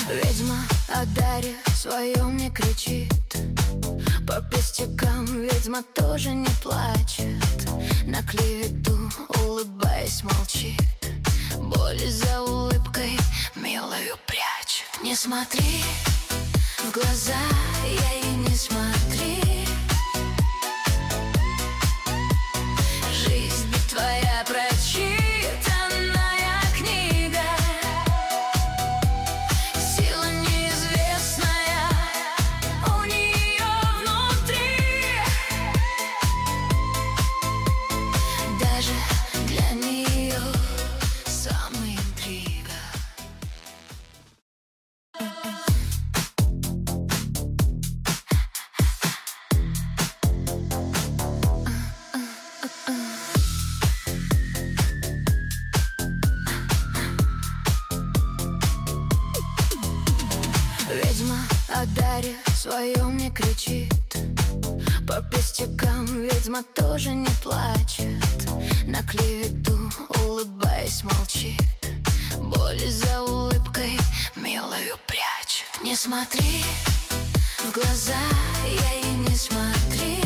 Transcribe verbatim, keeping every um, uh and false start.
Ведьма о даре своем не кричит, по пестикам ведьма тоже не плачет, на клевету улыбаясь молчит, боль за улыбкой милою прячет. Не смотри в глаза ей, не смотри, жизнь ведь твоя прочитанная книга, сила неизвестная у нее внутри, даже для нее самая интрига. Ведьма о даре своем не кричит, по пестикам ведьма тоже не плачет, на клевету улыбаясь молчит, боль за улыбкой милою прячет. Не смотри в глаза ей, не смотри,